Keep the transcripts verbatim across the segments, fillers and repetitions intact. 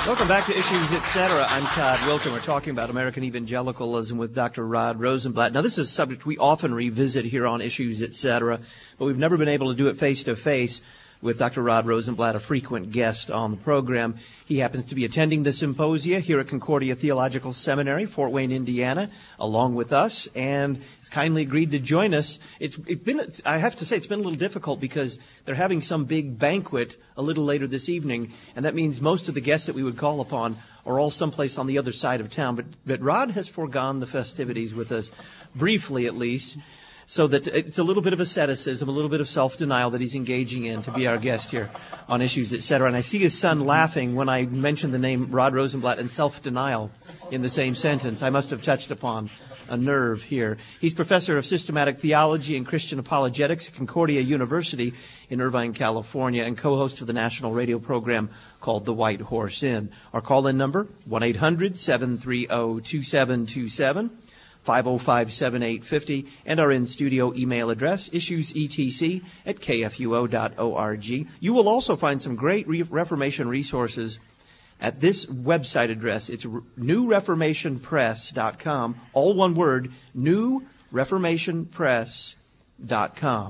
Welcome back to Issues, et cetera. I'm Todd Wilton. We're talking about American evangelicalism with Doctor Rod Rosenblatt. Now, this is a subject we often revisit here on Issues, et cetera, but we've never been able to do it face-to-face with Doctor Rod Rosenblatt, a frequent guest on the program. He happens to be attending the symposia here at Concordia Theological Seminary, Fort Wayne, Indiana, along with us, and has kindly agreed to join us. It's, it's been, I have to say, it's been a little difficult because they're having some big banquet a little later this evening, and that means most of the guests that we would call upon are all someplace on the other side of town. But, but Rod has foregone the festivities with us, briefly at least, so that it's a little bit of asceticism, a little bit of self-denial that he's engaging in to be our guest here on Issues, et cetera. And I see his son laughing when I mentioned the name Rod Rosenblatt and self-denial in the same sentence. I must have touched upon a nerve here. He's professor of systematic theology and Christian apologetics at Concordia University in Irvine, California, and co-host of the national radio program called The White Horse Inn. Our call-in number, one eight hundred seven three zero two seven two seven. five oh five, seven eight five oh, and our in-studio email address, issuesetc at k f u o dot org. You will also find some great re- Reformation resources at this website address. It's new reformation press dot com, all one word, new reformation press dot com.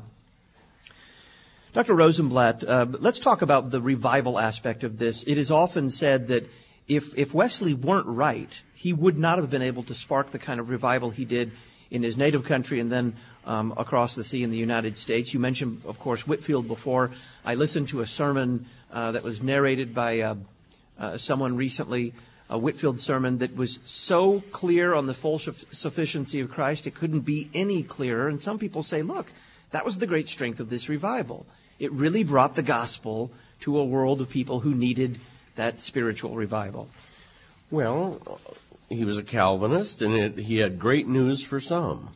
Doctor Rosenblatt, uh, let's talk about the revival aspect of this. It is often said that If, if Wesley weren't right, he would not have been able to spark the kind of revival he did in his native country and then um, across the sea in the United States. You mentioned, of course, Whitefield before. I listened to a sermon uh, that was narrated by uh, uh, someone recently, a Whitefield sermon that was so clear on the full sufficiency of Christ, it couldn't be any clearer. And some people say, look, that was the great strength of this revival. It really brought the gospel to a world of people who needed that spiritual revival. Well, he was a Calvinist, and it, he had great news for some.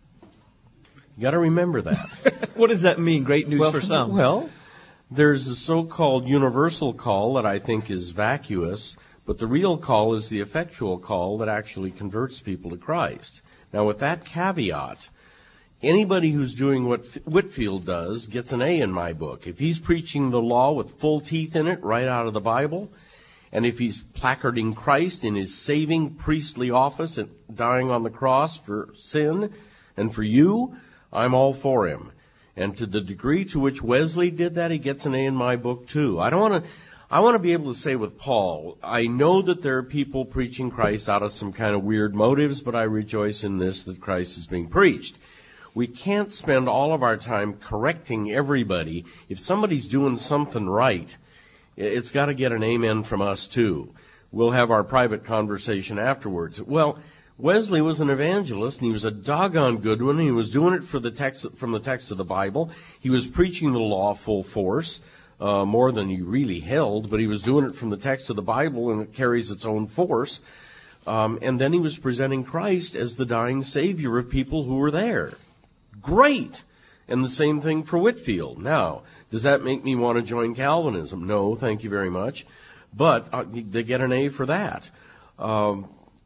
You got to remember that. What does that mean, great news well, for some? Well, there's a so-called universal call that I think is vacuous, but the real call is the effectual call that actually converts people to Christ. Now, with that caveat, anybody who's doing what Whitefield does gets an A in my book. If he's preaching the law with full teeth in it, right out of the Bible, and if he's placarding Christ in his saving priestly office and dying on the cross for sin and for you, I'm all for him. And to the degree to which Wesley did that, he gets an A in my book too. I don't want to, I want to be able to say with Paul, I know that there are people preaching Christ out of some kind of weird motives, but I rejoice in this, that Christ is being preached. We can't spend all of our time correcting everybody. If somebody's doing something right, it's got to get an amen from us too. We'll have our private conversation afterwards. Well, Wesley was an evangelist, and he was a doggone good one. He was doing it for the text, from the text of the Bible. He was preaching the law full force, uh, more than he really held, but he was doing it from the text of the Bible, and it carries its own force. Um, and then he was presenting Christ as the dying Savior of people who were there. Great. And the same thing for Whitefield. Now, does that make me want to join Calvinism? No, thank you very much. But uh, they get an A for that. Um,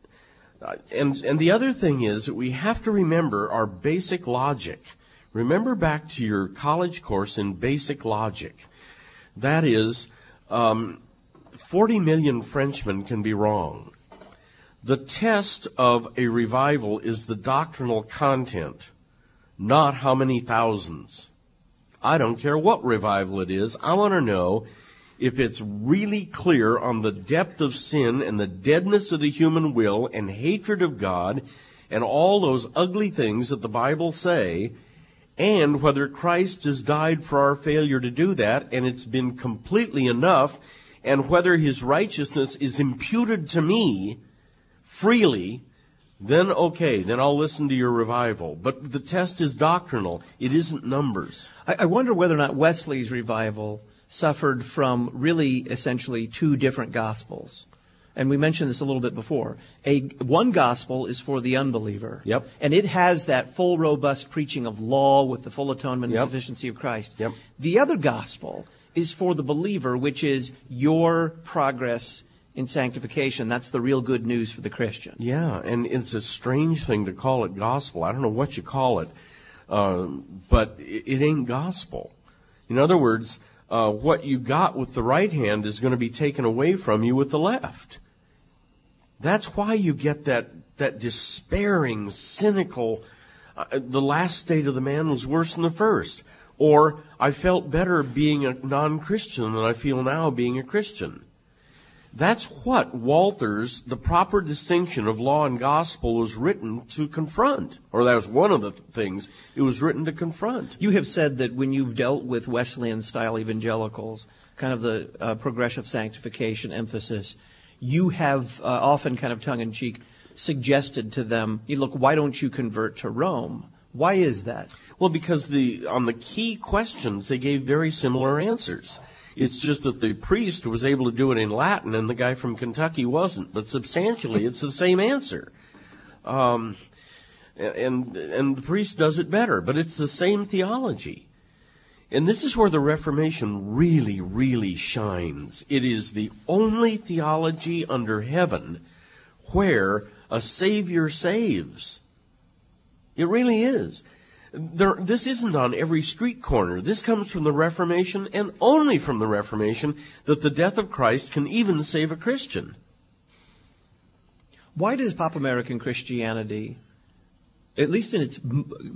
and, and the other thing is that we have to remember our basic logic. Remember back to your college course in basic logic. That is, um, forty million Frenchmen can be wrong. The test of a revival is the doctrinal content, not how many thousands. I don't care what revival it is. I want to know if it's really clear on the depth of sin and the deadness of the human will and hatred of God and all those ugly things that the Bible say, and whether Christ has died for our failure to do that, and it's been completely enough, and whether his righteousness is imputed to me freely, then okay, then I'll listen to your revival. But the test is doctrinal. It isn't numbers. I, I wonder whether or not Wesley's revival suffered from really essentially two different gospels. And we mentioned this a little bit before. A one gospel is for the unbeliever. Yep. And it has that full, robust preaching of law with the full atonement yep. and sufficiency of Christ. Yep. The other gospel is for the believer, which is your progress in sanctification. That's the real good news for the Christian. Yeah, and it's a strange thing to call it gospel. I don't know what you call it, uh, but it, it ain't gospel. In other words, uh, what you got with the right hand is going to be taken away from you with the left. That's why you get that, that despairing, cynical, uh, the last state of the man was worse than the first. Or, I felt better being a non-Christian than I feel now being a Christian. That's what Walther's, the proper distinction of law and gospel, was written to confront. Or that was one of the things it was written to confront. You have said that when you've dealt with Wesleyan-style evangelicals, kind of the uh, progressive sanctification emphasis, you have uh, often kind of tongue-in-cheek suggested to them, you look, why don't you convert to Rome? Why is that? Well, because the on the key questions, they gave very similar answers. It's just that the priest was able to do it in Latin and the guy from Kentucky wasn't. But substantially, it's the same answer. Um, and, and the priest does it better, but it's the same theology. And this is where the Reformation really, really shines. It is the only theology under heaven where a Savior saves. It really is. There, this isn't on every street corner. This comes from the Reformation, and only from the Reformation, that the death of Christ can even save a Christian. Why does Pop American Christianity, at least in its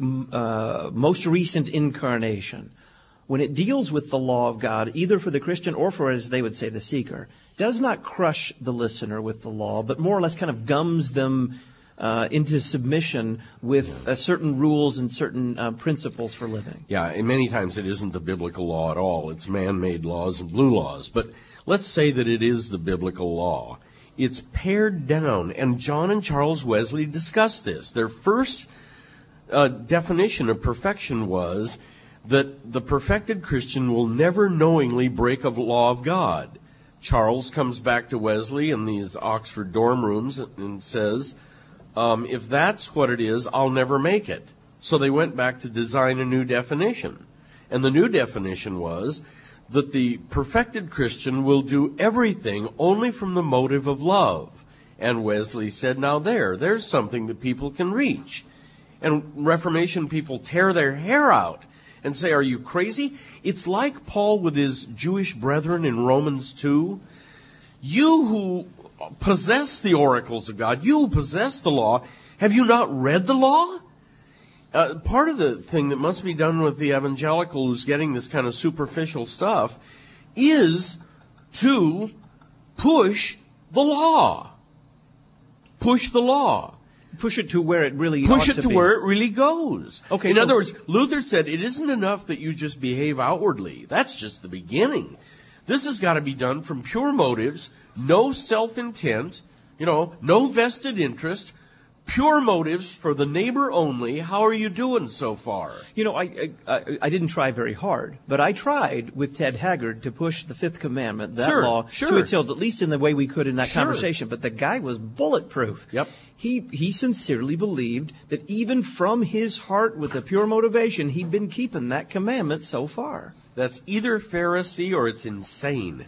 uh, most recent incarnation, when it deals with the law of God, either for the Christian or for, as they would say, the seeker, does not crush the listener with the law, but more or less kind of gums them Uh, into submission with uh, certain rules and certain uh, principles for living? Yeah, and many times it isn't the biblical law at all. It's man-made laws and blue laws. But let's say that it is the biblical law. It's pared down, and John and Charles Wesley discussed this. Their first uh, definition of perfection was that the perfected Christian will never knowingly break a law of God. Charles comes back to Wesley in these Oxford dorm rooms and says, Um, if that's what it is, I'll never make it. So they went back to design a new definition. And the new definition was that the perfected Christian will do everything only from the motive of love. And Wesley said, now there, there's something that people can reach. And Reformation people tear their hair out and say, are you crazy? It's like Paul with his Jewish brethren in Romans two. You who possess the oracles of God, you who possess the law, have you not read the law? Uh, part of the thing that must be done with the evangelical who's getting this kind of superficial stuff is to push the law. Push the law. Push it to where it really Push ought it to to be. where it really goes. Okay, In so other words, Luther said it isn't enough that you just behave outwardly. That's just the beginning. This has got to be done from pure motives, no self-intent, you know, no vested interest, pure motives for the neighbor only. How are you doing so far? You know, I, I I didn't try very hard, but I tried with Ted Haggard to push the Fifth Commandment, that Sure, law, sure. to its hilt, at least in the way we could in that Sure. conversation. But the guy was bulletproof. Yep. He he sincerely believed that even from his heart, with a pure motivation, he'd been keeping that commandment so far. That's either Pharisee or it's insane.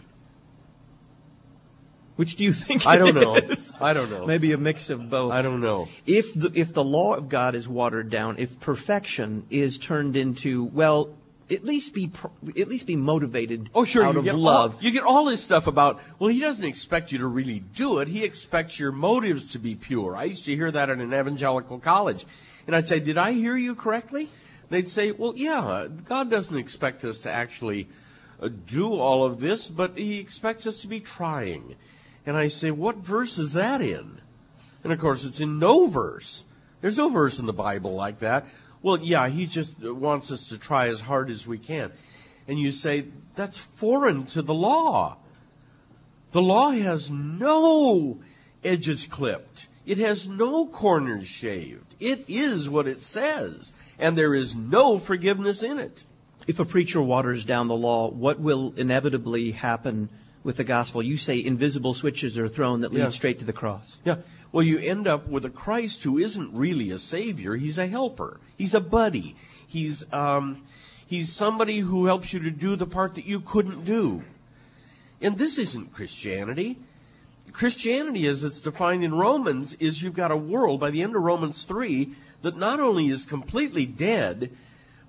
Which do you think I it don't know. is? I don't know. Maybe a mix of both. I don't know. If the, if the law of God is watered down, if perfection is turned into, well, at least be at least be motivated Oh, sure. out you of get love. All, you get all this stuff about, well, he doesn't expect you to really do it. He expects your motives to be pure. I used to hear that at an evangelical college. And I'd say, did I hear you correctly? They'd say, well, yeah, God doesn't expect us to actually uh, do all of this, but he expects us to be trying. And I say, what verse is that in? And, of course, it's in no verse. There's no verse in the Bible like that. Well, yeah, he just wants us to try as hard as we can. And you say, that's foreign to the law. The law has no edges clipped. It has no corners shaved. It is what it says. And there is no forgiveness in it. If a preacher waters down the law, what will inevitably happen with the gospel? You say invisible switches are thrown that lead Yeah. straight to the cross. Yeah. Well, you end up with a Christ who isn't really a savior. He's a helper. He's a buddy. He's um, he's somebody who helps you to do the part that you couldn't do. And this isn't Christianity. Christianity, as it's defined in Romans, is you've got a world by the end of Romans three that not only is completely dead,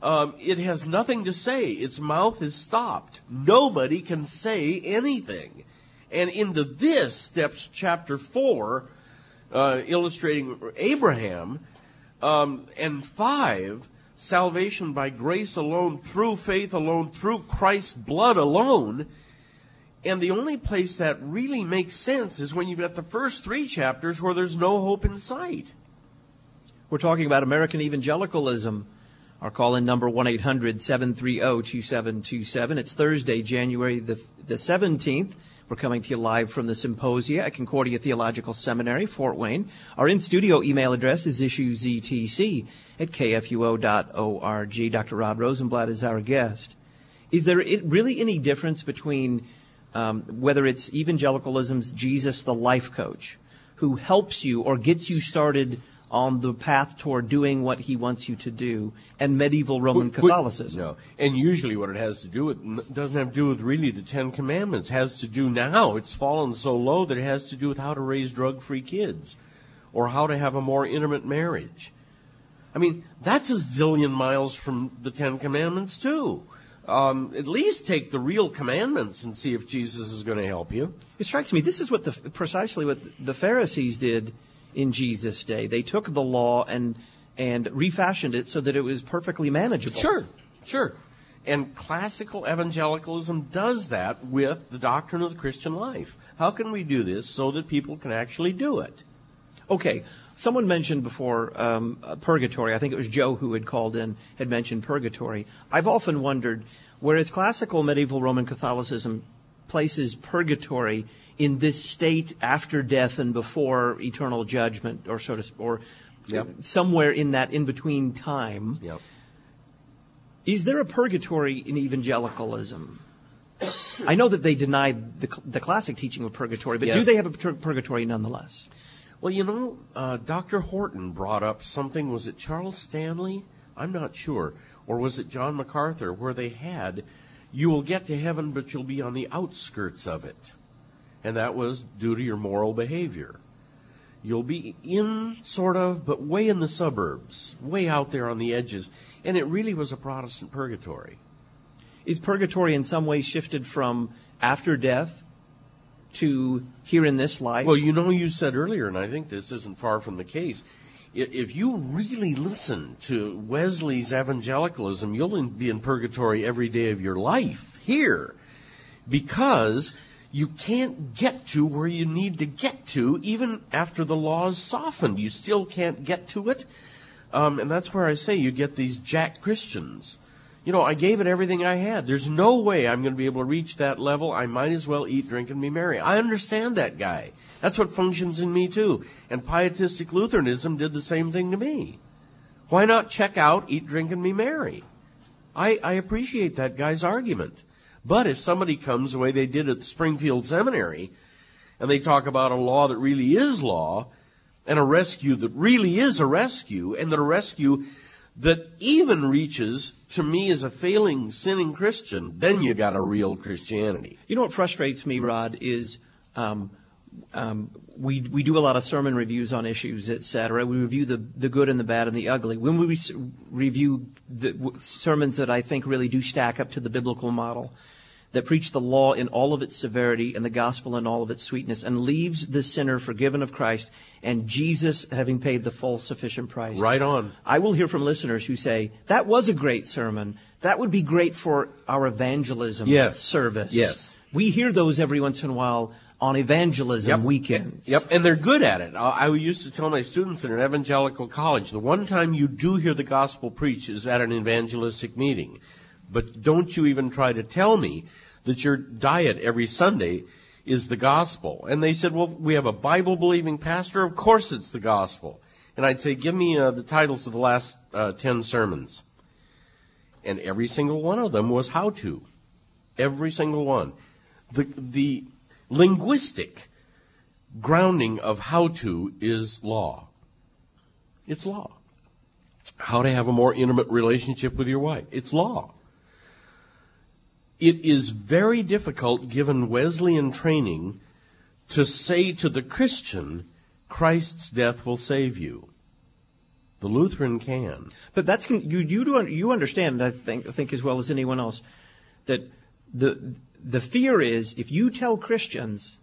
Um, it has nothing to say. Its mouth is stopped. Nobody can say anything. And into this steps chapter four, uh, illustrating Abraham, um, and five, salvation by grace alone, through faith alone, through Christ's blood alone. And the only place that really makes sense is when you've got the first three chapters where there's no hope in sight. We're talking about American evangelicalism. Our call-in number, one eight hundred seven three zero two seven two seven. It's Thursday, January the, the seventeenth. We're coming to you live from the Symposia at Concordia Theological Seminary, Fort Wayne. Our in-studio email address is issuesetc at k f u o dot org. Doctor Rod Rosenblatt is our guest. Is there really any difference between um, whether it's evangelicalism's Jesus the Life Coach, who helps you or gets you started on the path toward doing what he wants you to do, and medieval Roman But- but- Catholicism? No. And usually what it has to do with, n- doesn't have to do with really the Ten Commandments. It has to do now, it's fallen so low that it has to do with how to raise drug-free kids, or how to have a more intimate marriage. I mean, that's a zillion miles from the Ten Commandments too. Um, at least take the real commandments and see if Jesus is going to help you. It strikes me this is what the precisely what the Pharisees did in Jesus' day. They took the law and and refashioned it so that it was perfectly manageable. Sure, sure. And classical evangelicalism does that with the doctrine of the Christian life. How can we do this so that people can actually do it? Okay. Someone mentioned before um, uh, purgatory. I think it was Joe who had called in, had mentioned purgatory. I've often wondered, whereas classical medieval Roman Catholicism places purgatory in this state after death and before eternal judgment, or sort of, or Yep. somewhere in that in-between time, Yep. is there a purgatory in evangelicalism? I know that they denied the, the classic teaching of purgatory, but do Yes. they have a pur- purgatory nonetheless? Well, you know, uh, Doctor Horton brought up something, was it Charles Stanley? I'm not sure. Or was it John MacArthur, where they had, you will get to heaven, but you'll be on the outskirts of it. And that was due to your moral behavior. You'll be in, sort of, but way in the suburbs, way out there on the edges. And it really was a Protestant purgatory. Is purgatory in some way shifted from after death to here in this life? Well, you know, you said earlier, and I think this isn't far from the case, i- if you really listen to Wesley's evangelicalism, you'll in- be in purgatory every day of your life here, because you can't get to where you need to get to even after the law is softened. You still can't get to it. Um, and that's where I say you get these jack Christians. You know, I gave it everything I had. There's no way I'm going to be able to reach that level. I might as well eat, drink, and be merry. I understand that guy. That's what functions in me, too. And Pietistic Lutheranism did the same thing to me. Why not check out, eat, drink, and be merry? I, I appreciate that guy's argument. But if somebody comes the way they did at the Springfield Seminary, and they talk about a law that really is law, and a rescue that really is a rescue, and that a rescue that even reaches to me as a failing, sinning Christian, then you got a real Christianity. You know what frustrates me, Rod, is um, um, we we do a lot of sermon reviews on issues, et cetera. We review the, the good and the bad and the ugly. When we re- review the w- sermons that I think really do stack up to the biblical model, that preach the law in all of its severity and the gospel in all of its sweetness, and leaves the sinner forgiven of Christ and Jesus having paid the full sufficient price. Right on. I will hear from listeners who say, that was a great sermon. That would be great for our evangelism Yes. service. Yes. We hear those every once in a while on evangelism Yep. weekends. Yep, and they're good at it. I, I used to tell my students in an evangelical college, the one time you do hear the gospel preached is at an evangelistic meeting. But don't you even try to tell me that your diet every Sunday is the gospel. And they said, well, we have a Bible-believing pastor. Of course it's the gospel. And I'd say, give me uh, the titles of the last uh, ten sermons. And every single one of them was how to. Every single one. The, the linguistic grounding of how to is law. It's law. How to have a more intimate relationship with your wife. It's law. It is very difficult, given Wesleyan training, to say to the Christian, Christ's death will save you. The Lutheran can. But that's you. You do you understand? I think I think as well as anyone else that the the fear is if you tell Christians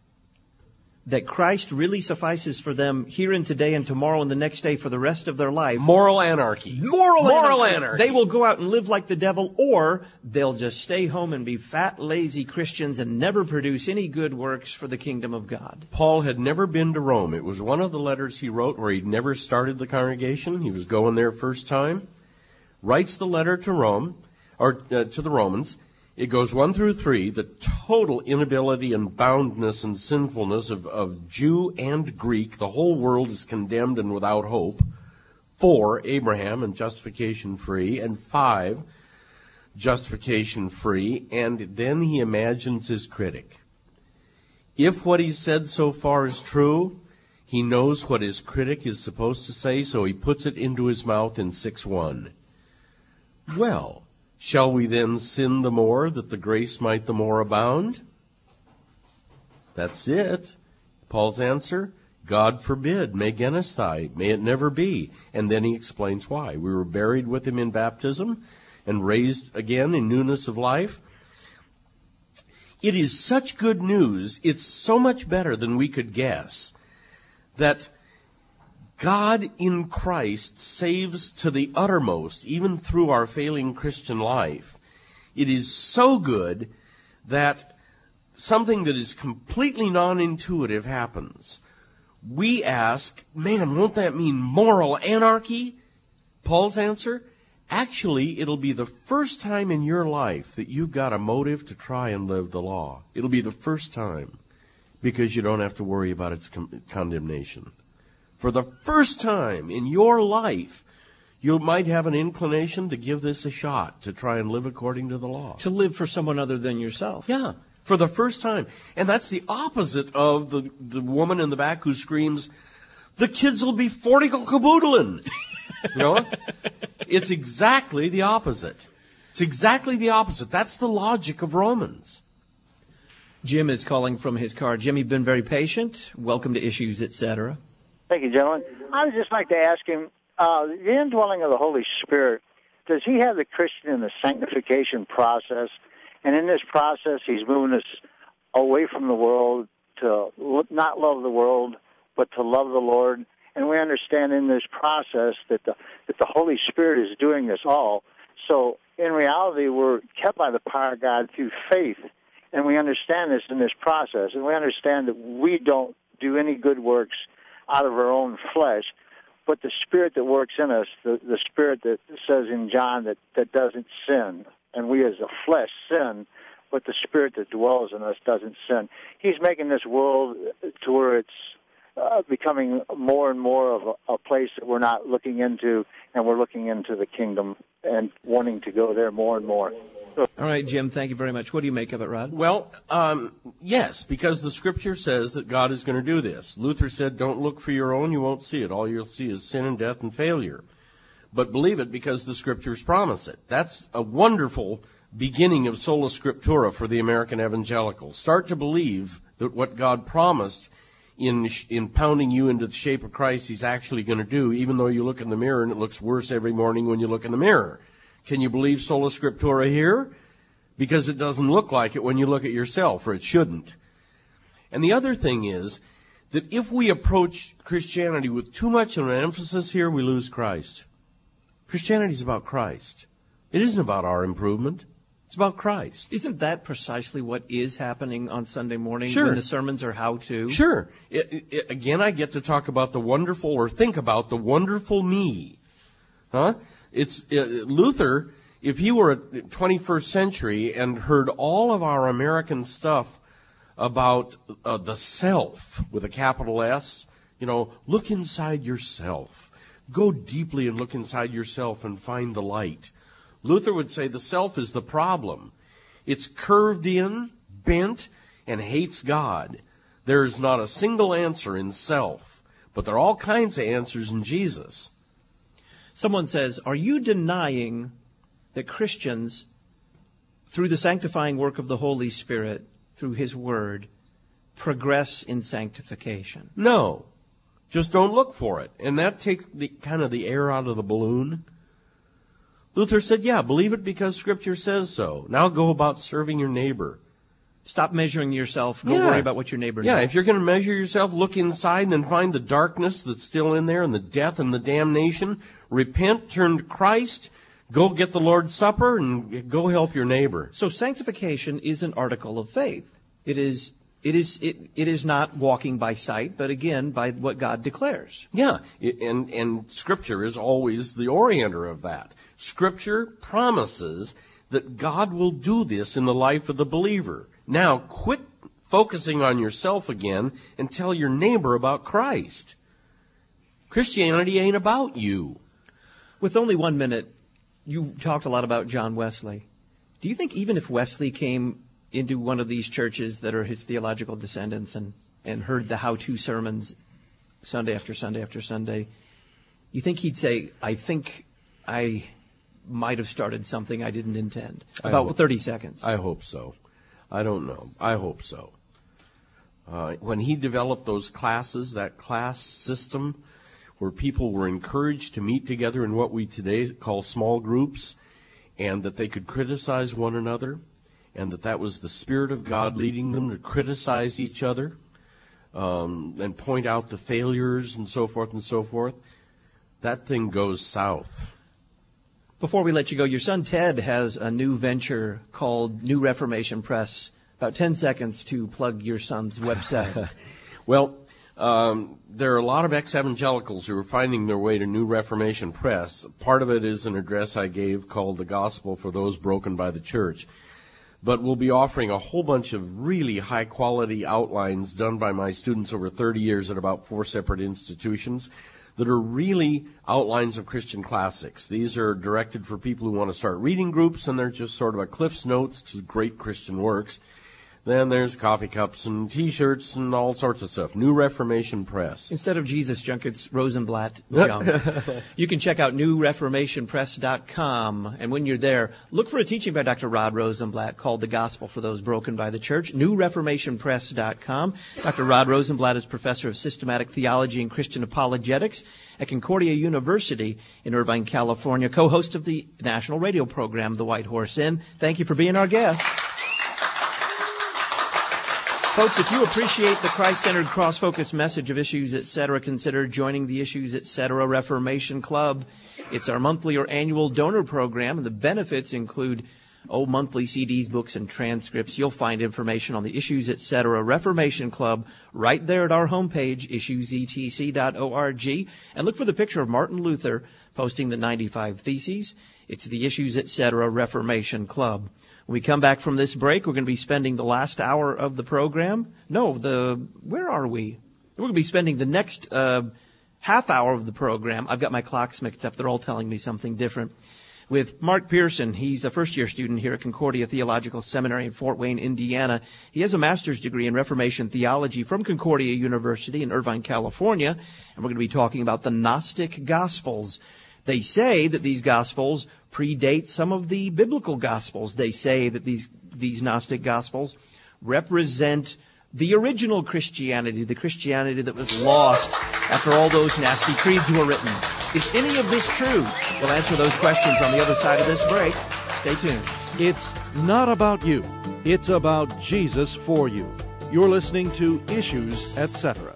that Christ really suffices for them here and today and tomorrow and the next day for the rest of their life. Moral anarchy. Moral, Moral anarchy. anarchy. They will go out and live like the devil, or they'll just stay home and be fat, lazy Christians and never produce any good works for the kingdom of God. Paul had never been to Rome. It was one of the letters he wrote where he'd never started the congregation. He was going there first time. Writes the letter to Rome, or uh, to the Romans. It goes one through three, the total inability and boundness and sinfulness of, of Jew and Greek. The whole world is condemned and without hope. Four, Abraham and justification free. And five, justification free. And then he imagines his critic. If what he's said so far is true, he knows what his critic is supposed to say, so he puts it into his mouth in six one. Well, shall we then sin the more, that the grace might the more abound? That's it. Paul's answer, God forbid, me genesthai, may it never be. And then he explains why. We were buried with him in baptism and raised again in newness of life. It is such good news, it's so much better than we could guess, that God in Christ saves to the uttermost, even through our failing Christian life. It is so good that something that is completely non-intuitive happens. We ask, man, won't that mean moral anarchy? Paul's answer, actually, it'll be the first time in your life that you've got a motive to try and live the law. It'll be the first time, because you don't have to worry about its con- condemnation. For the first time in your life, you might have an inclination to give this a shot, to try and live according to the law. To live for someone other than yourself. Yeah, for the first time. And that's the opposite of the, the woman in the back who screams, the kids will be fortical caboodling. You know? It's exactly the opposite. It's exactly the opposite. That's the logic of Romans. Jim is calling from his car. Jim, you've been very patient. Welcome to Issues, et cetera. Thank you, gentlemen. I would just like to ask him, uh, the indwelling of the Holy Spirit, does he have the Christian in the sanctification process? And in this process, he's moving us away from the world to not love the world, but to love the Lord. And we understand in this process that the, that the Holy Spirit is doing this all. So in reality, we're kept by the power of God through faith. And we understand this in this process. And we understand that we don't do any good works out of our own flesh, but the Spirit that works in us, the, the Spirit that says in John that, that doesn't sin, and we as a flesh sin, but the Spirit that dwells in us doesn't sin. He's making this world to where it's uh, becoming more and more of a, a place that we're not looking into, and we're looking into the kingdom and wanting to go there more and more. All right, Jim, thank you very much. What do you make of it, Rod? Well, um, yes, because the Scripture says that God is going to do this. Luther said, don't look for your own, you won't see it. All you'll see is sin and death and failure. But believe it because the Scriptures promise it. That's a wonderful beginning of sola scriptura for the American evangelical. Start to believe that what God promised in in pounding you into the shape of Christ he's actually going to do, even though you look in the mirror and it looks worse every morning when you look in the mirror. Can you believe sola scriptura here? Because it doesn't look like it when you look at yourself, or it shouldn't. And the other thing is that if we approach Christianity with too much of an emphasis here, we lose Christ. Christianity is about Christ. It isn't about our improvement. It's about Christ. Isn't that precisely what is happening on Sunday morning Sure. when the sermons are how-to? Sure. It, it, again, I get to talk about the wonderful, or think about the wonderful me. Huh? It's uh, Luther, if he were a twenty-first century and heard all of our American stuff about uh, the self with a capital S, you know, look inside yourself. Go deeply and look inside yourself and find the light. Luther would say the self is the problem. It's curved in, bent, and hates God. There is not a single answer in self, but there are all kinds of answers in Jesus. Someone says, are you denying that Christians, through the sanctifying work of the Holy Spirit, through His Word, progress in sanctification? No. Just don't look for it. And that takes the kind of the air out of the balloon. Luther said, yeah, believe it because Scripture says so. Now go about serving your neighbor. Stop measuring yourself. Go yeah. worry about what your neighbor Yeah, knows. if you're going to measure yourself, look inside and then find the darkness that's still in there and the death and the damnation. Repent, turn to Christ, go get the Lord's Supper, and go help your neighbor. So sanctification is an article of faith. It is it is it, it is not walking by sight, but again by what God declares. Yeah, and and Scripture is always the orienter of that. Scripture promises that God will do this in the life of the believer. Now, quit focusing on yourself again and tell your neighbor about Christ. Christianity ain't about you. With only one minute, you talked a lot about John Wesley. Do you think even if Wesley came into one of these churches that are his theological descendants and, and heard the how-to sermons Sunday after Sunday after Sunday, you think he'd say, I think I might have started something I didn't intend? About hope, thirty seconds. I hope so. I don't know. I hope so. Uh, when he developed those classes, that class system, where people were encouraged to meet together in what we today call small groups, and that they could criticize one another, and that that was the Spirit of God leading them to criticize each other, um, and point out the failures and so forth and so forth, that thing goes south. Before we let you go, your son Ted has a new venture called New Reformation Press. About ten seconds to plug your son's website. Well, um, there are a lot of ex-evangelicals who are finding their way to New Reformation Press. Part of it is an address I gave called The Gospel for Those Broken by the Church. But we'll be offering a whole bunch of really high-quality outlines done by my students over thirty years at about four separate institutions that are really outlines of Christian classics. These are directed for people who want to start reading groups, and they're just sort of a Cliff's Notes to great Christian works. Then there's coffee cups and T-shirts and all sorts of stuff. New Reformation Press. Instead of Jesus junk, it's Rosenblatt junk. You can check out new reformation press dot com, and when you're there, look for a teaching by Doctor Rod Rosenblatt called The Gospel for Those Broken by the Church, new reformation press dot com. Doctor Rod Rosenblatt is professor of systematic theology and Christian apologetics at Concordia University in Irvine, California, co-host of the national radio program, The White Horse Inn. Thank you for being our guest. Folks, if you appreciate the Christ-centered, cross-focused message of Issues, et cetera, consider joining the Issues, et cetera Reformation Club. It's our monthly or annual donor program, and the benefits include, oh, monthly C Ds, books, and transcripts. You'll find information on the Issues, et cetera Reformation Club right there at our homepage, issues e t c dot org. And look for the picture of Martin Luther posting the ninety-five Theses. It's the Issues, et cetera Reformation Club. When we come back from this break, we're going to be spending the last hour of the program. No, the, where are we? We're going to be spending the next uh, half hour of the program. I've got my clocks mixed up. They're all telling me something different. With Mark Pearson. He's a first-year student here at Concordia Theological Seminary in Fort Wayne, Indiana. He has a master's degree in Reformation theology from Concordia University in Irvine, California. And we're going to be talking about the Gnostic Gospels. They say that these Gospels predate some of the biblical Gospels. They say that these these Gnostic Gospels represent the original Christianity, the Christianity that was lost after all those nasty creeds were written. Is any of this true? We'll answer those questions on the other side of this break. Stay tuned. It's not about you. It's about Jesus for you. You're listening to Issues, et cetera.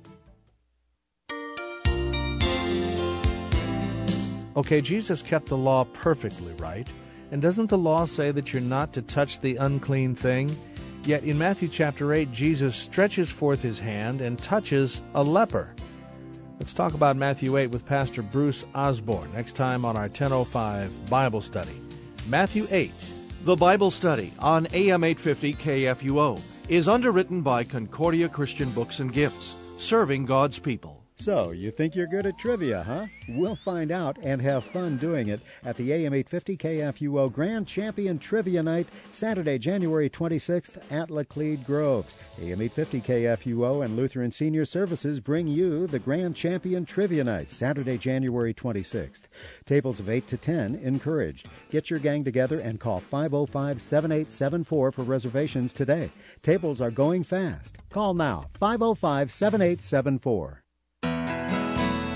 Okay, Jesus kept the law perfectly, right? And doesn't the law say that you're not to touch the unclean thing? Yet in Matthew chapter eight, Jesus stretches forth his hand and touches a leper. Let's talk about Matthew eight with Pastor Bruce Osborne next time on our ten oh five Bible Study. Matthew eight. The Bible Study on A M eight fifty K F U O is underwritten by Concordia Christian Books and Gifts, serving God's people. So, you think you're good at trivia, huh? We'll find out and have fun doing it at the A M eight fifty K F U O Grand Champion Trivia Night, Saturday, January twenty-sixth at Laclede Groves. A M eight fifty K F U O and Lutheran Senior Services bring you the Grand Champion Trivia Night, Saturday, January twenty-sixth. Tables of eight to ten encouraged. Get your gang together and call five oh five, seven eight seven four for reservations today. Tables are going fast. Call now, five oh five, seven eight seven four.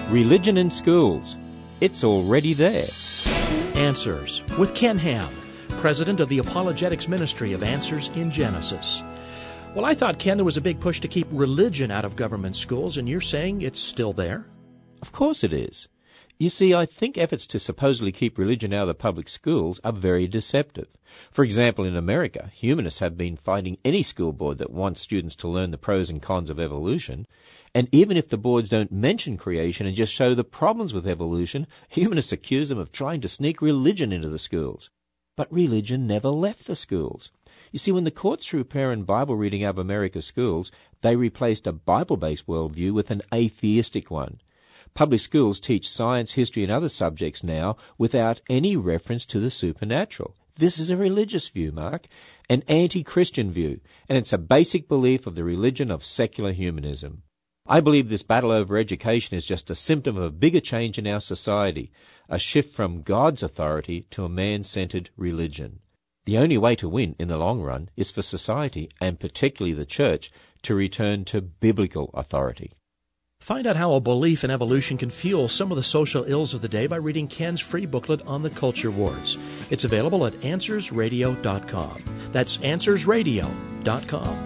Religion in schools. It's already there. Answers with Ken Ham, president of the Apologetics Ministry of Answers in Genesis. Well, I thought, Ken, there was a big push to keep religion out of government schools, and you're saying it's still there? Of course it is. You see, I think efforts to supposedly keep religion out of the public schools are very deceptive. For example, in America, humanists have been fighting any school board that wants students to learn the pros and cons of evolution. And even if the boards don't mention creation and just show the problems with evolution, humanists accuse them of trying to sneak religion into the schools. But religion never left the schools. You see, when the courts threw prayer and Bible reading out of America's schools, they replaced a Bible-based worldview with an atheistic one. Public schools teach science, history, and other subjects now without any reference to the supernatural. This is a religious view, Mark, an anti-Christian view, and it's a basic belief of the religion of secular humanism. I believe this battle over education is just a symptom of a bigger change in our society, a shift from God's authority to a man-centered religion. The only way to win in the long run is for society, and particularly the church, to return to biblical authority. Find out how a belief in evolution can fuel some of the social ills of the day by reading Ken's free booklet on the culture wars. It's available at answers radio dot com. That's answers radio dot com.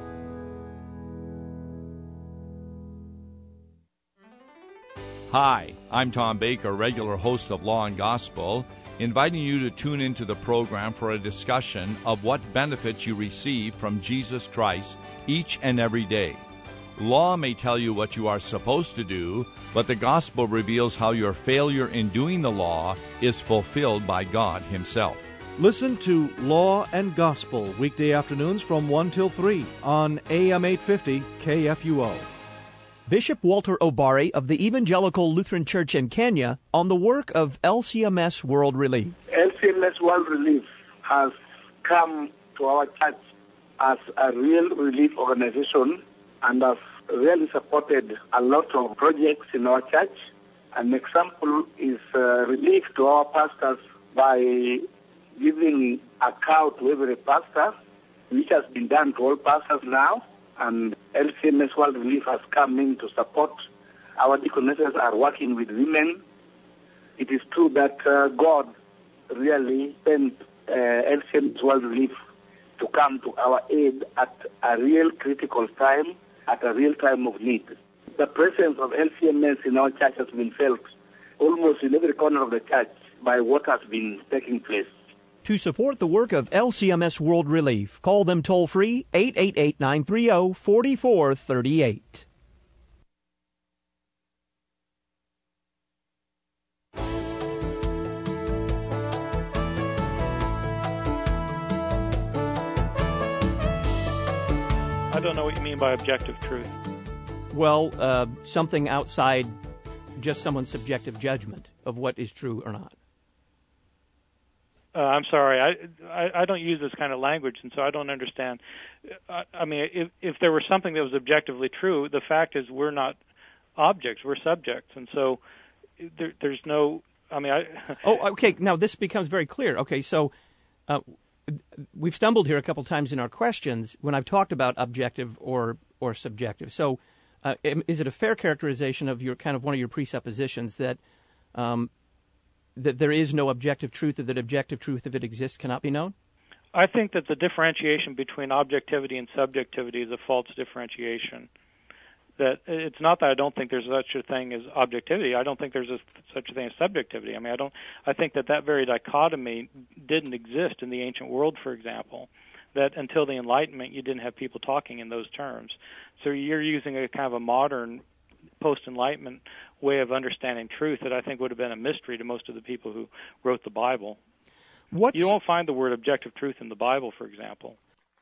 Hi, I'm Tom Baker, regular host of Law and Gospel, inviting you to tune into the program for a discussion of what benefits you receive from Jesus Christ each and every day. Law may tell you what you are supposed to do, but the gospel reveals how your failure in doing the law is fulfilled by God Himself. Listen to Law and Gospel weekday afternoons from one till three on A M eight fifty K F U O. Bishop Walter Obari of the Evangelical Lutheran Church in Kenya on the work of L C M S World Relief. L C M S World Relief has come to our church as a real relief organization and has really supported a lot of projects in our church. An example is uh, relief to our pastors by giving a cow to every pastor, which has been done to all pastors now. And L C M S World Relief has come in to support. Our deaconesses are working with women. It is true that uh, God really sent uh, L C M S World Relief to come to our aid at a real critical time, at a real time of need. The presence of L C M S in our church has been felt almost in every corner of the church by what has been taking place. To support the work of L C M S World Relief, call them toll-free eight eight eight, nine three zero, four four three eight. I don't know what you mean by objective truth. Well, uh, something outside just someone's subjective judgment of what is true or not. Uh, I'm sorry, I, I I don't use this kind of language, and so I don't understand. I, I mean, if if there were something that was objectively true, the fact is we're not objects, we're subjects, and so there, there's no. I mean, I. oh, okay. Now this becomes very clear. Okay, so uh, we've stumbled here a couple times in our questions when I've talked about objective or or subjective. So, uh, is it a fair characterization of your kind of one of your presuppositions that? Um, that there is no objective truth, or that objective truth, if it exists, cannot be known? I think that the differentiation between objectivity and subjectivity is a false differentiation. That it's not that I don't think there's such a thing as objectivity. I don't think there's a, such a thing as subjectivity. I mean, I don't. I think that that very dichotomy didn't exist in the ancient world, for example. That until the Enlightenment, you didn't have people talking in those terms. So you're using a kind of a modern post-Enlightenment way of understanding truth that I think would have been a mystery to most of the people who wrote the Bible. What's... You won't find the word objective truth in the Bible, for example.